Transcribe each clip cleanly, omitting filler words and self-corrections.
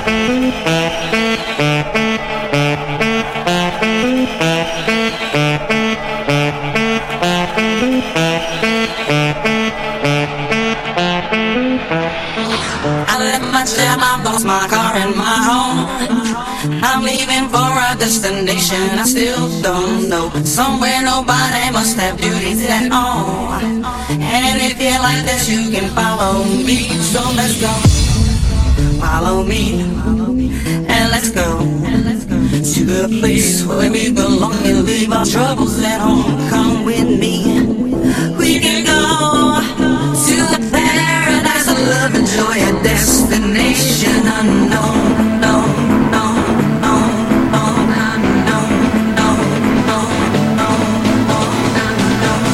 I left my job, I lost my car and my home. I'm leaving for a destination I still don't know. Somewhere nobody must have duties at all. And if you like this, you can follow me. So let's go. Follow me. And let's go to the place where we belong and leave our troubles at home. Come with me. We can go to a paradise of love and joy, a destination unknown, known, known, known, known, unknown, known, known, known, known, unknown,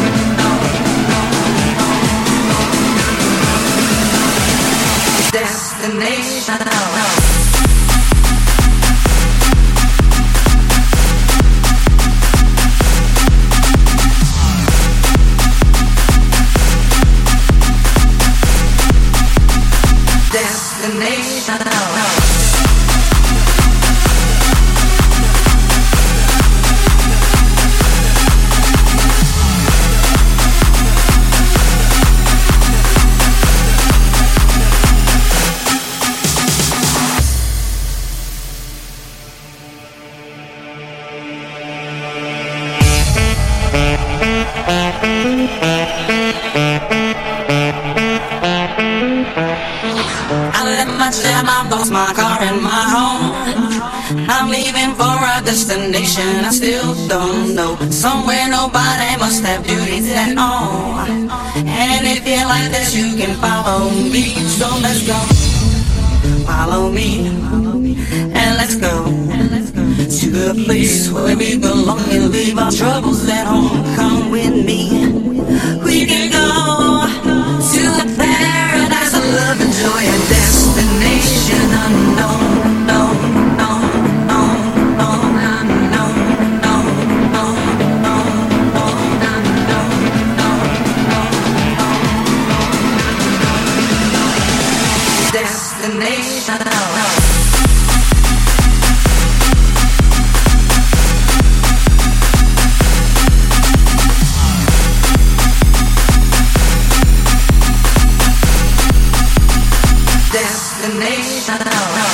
known, destination unknown. Destination I left my job, I lost my car and my home. I'm leaving for a destination I still don't know. Somewhere nobody must have duties at all. And if you like this, you can follow me. So let's go. Follow me. And let's go to the place where we belong and leave our troubles at home. Come with me. We can go to a paradise of love and joy, a destination unknown, known, known, known, known, unknown, known, known, known, known, unknown, known, known, destination unknown. Destination.